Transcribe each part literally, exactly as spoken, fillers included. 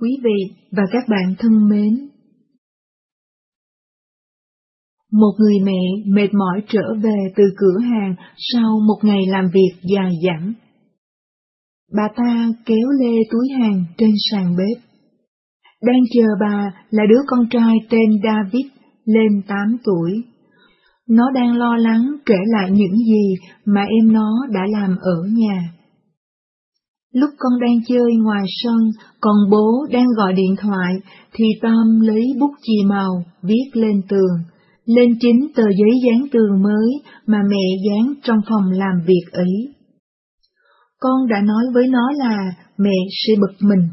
Quý vị và các bạn thân mến, một người mẹ mệt mỏi trở về từ cửa hàng sau một ngày làm việc dài dẳng. Bà ta kéo lê túi hàng trên sàn bếp. Đang chờ bà là đứa con trai tên David, lên tám tuổi. Nó đang lo lắng kể lại những gì mà em nó đã làm ở nhà. Lúc con đang chơi ngoài sân, còn bố đang gọi điện thoại, thì Tom lấy bút chì màu viết lên tường, lên chính tờ giấy dán tường mới mà mẹ dán trong phòng làm việc ấy. Con đã nói với nó là mẹ sẽ bực mình.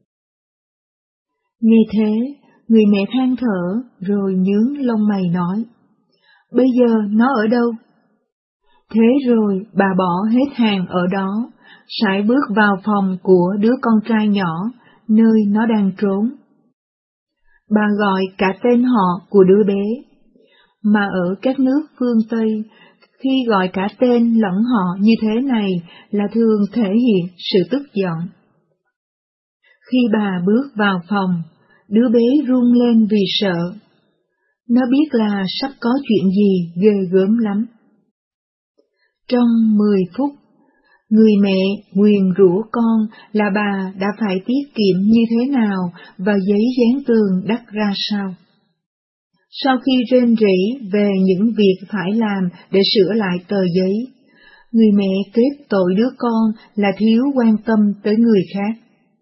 Nghe thế, người mẹ than thở rồi nhướng lông mày nói, bây giờ nó ở đâu? Thế rồi bà bỏ hết hàng ở đó, sải bước vào phòng của đứa con trai nhỏ, nơi nó đang trốn. Bà gọi cả tên họ của đứa bé, mà ở các nước phương Tây, khi gọi cả tên lẫn họ như thế này là thường thể hiện sự tức giận. Khi bà bước vào phòng, đứa bé run lên vì sợ. Nó biết là sắp có chuyện gì ghê gớm lắm. Trong mười phút, người mẹ nguyền rủa con là bà đã phải tiết kiệm như thế nào và giấy dán tường đắt ra sao. Sau khi rên rỉ về những việc phải làm để sửa lại tờ giấy, người mẹ kết tội đứa con là thiếu quan tâm tới người khác.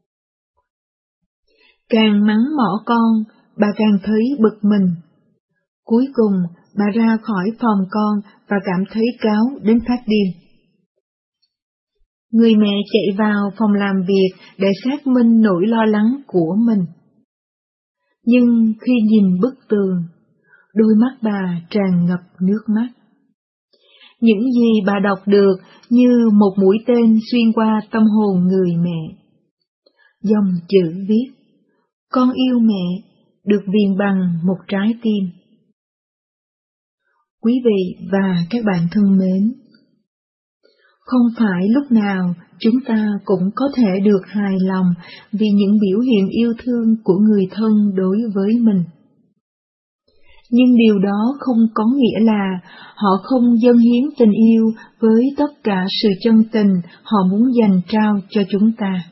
Càng mắng mỏ con, bà càng thấy bực mình. Cuối cùng, bà ra khỏi phòng con và cảm thấy cáu đến phát điên. Người mẹ chạy vào phòng làm việc để xác minh nỗi lo lắng của mình. Nhưng khi nhìn bức tường, đôi mắt bà tràn ngập nước mắt. Những gì bà đọc được như một mũi tên xuyên qua tâm hồn người mẹ. Dòng chữ viết, con yêu mẹ, được viền bằng một trái tim. Quý vị và các bạn thân mến, không phải lúc nào chúng ta cũng có thể được hài lòng vì những biểu hiện yêu thương của người thân đối với mình. Nhưng điều đó không có nghĩa là họ không dâng hiến tình yêu với tất cả sự chân tình họ muốn dành trao cho chúng ta.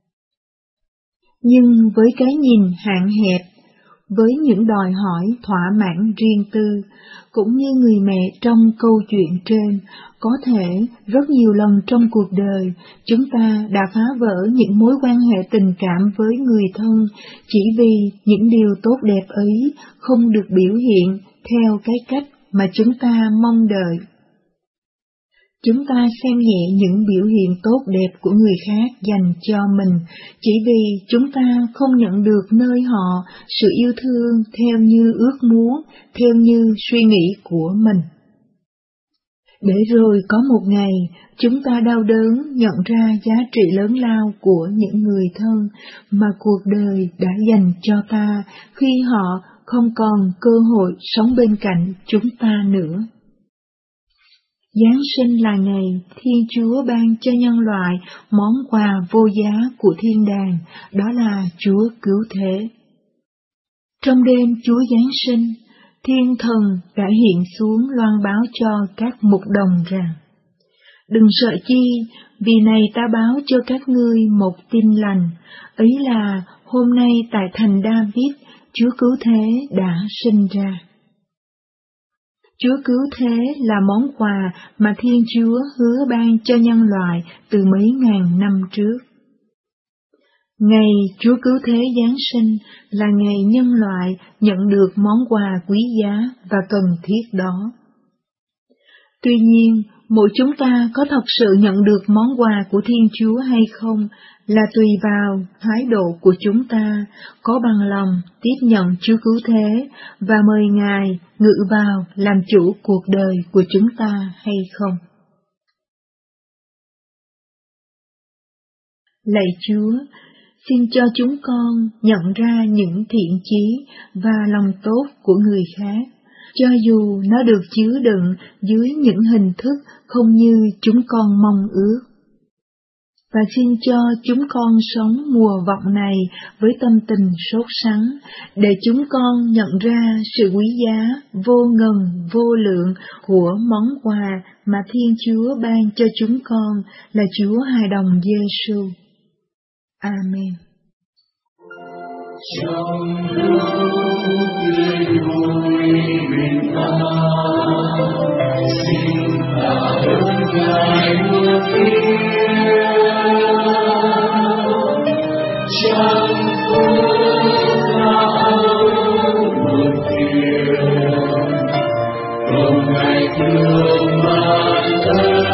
Nhưng với cái nhìn hạn hẹp, với những đòi hỏi thỏa mãn riêng tư, cũng như người mẹ trong câu chuyện trên, có thể rất nhiều lần trong cuộc đời, chúng ta đã phá vỡ những mối quan hệ tình cảm với người thân chỉ vì những điều tốt đẹp ấy không được biểu hiện theo cái cách mà chúng ta mong đợi. Chúng ta xem nhẹ những biểu hiện tốt đẹp của người khác dành cho mình chỉ vì chúng ta không nhận được nơi họ sự yêu thương theo như ước muốn, theo như suy nghĩ của mình. Để rồi có một ngày, chúng ta đau đớn nhận ra giá trị lớn lao của những người thân mà cuộc đời đã dành cho ta khi họ không còn cơ hội sống bên cạnh chúng ta nữa. Giáng sinh là ngày Thiên Chúa ban cho nhân loại món quà vô giá của thiên đàng, đó là Chúa Cứu Thế. Trong đêm Chúa Giáng sinh, Thiên Thần đã hiện xuống loan báo cho các mục đồng rằng, đừng sợ chi, vì này ta báo cho các ngươi một tin lành, ấy là hôm nay tại thành David, Chúa Cứu Thế đã sinh ra. Chúa Cứu Thế là món quà mà Thiên Chúa hứa ban cho nhân loại từ mấy ngàn năm trước. Ngày Chúa Cứu Thế Giáng sinh là ngày nhân loại nhận được món quà quý giá và cần thiết đó. Tuy nhiên, mỗi chúng ta có thật sự nhận được món quà của Thiên Chúa hay không là tùy vào thái độ của chúng ta, có bằng lòng tiếp nhận Chúa Cứu Thế và mời Ngài ngự vào làm chủ cuộc đời của chúng ta hay không. Lạy Chúa, xin cho chúng con nhận ra những thiện chí và lòng tốt của người khác, cho dù nó được chứa đựng dưới những hình thức không như chúng con mong ước. và xin cho chúng con sống mùa vọng này với tâm tình sốt sắng, để chúng con nhận ra sự quý giá, vô ngần, vô lượng của món quà mà Thiên Chúa ban cho chúng con là Chúa hài đồng Giêsu. Amen. Trong lúc tươi vui bình an, xin tạ ơn Ngài muôn thiên. Trong phút nào muôn thiên, không Ngài thương ban ơn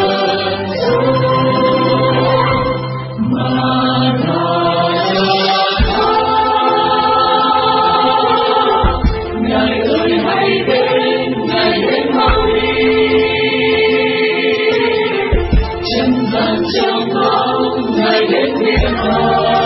mà trong bóng Ngài đến miền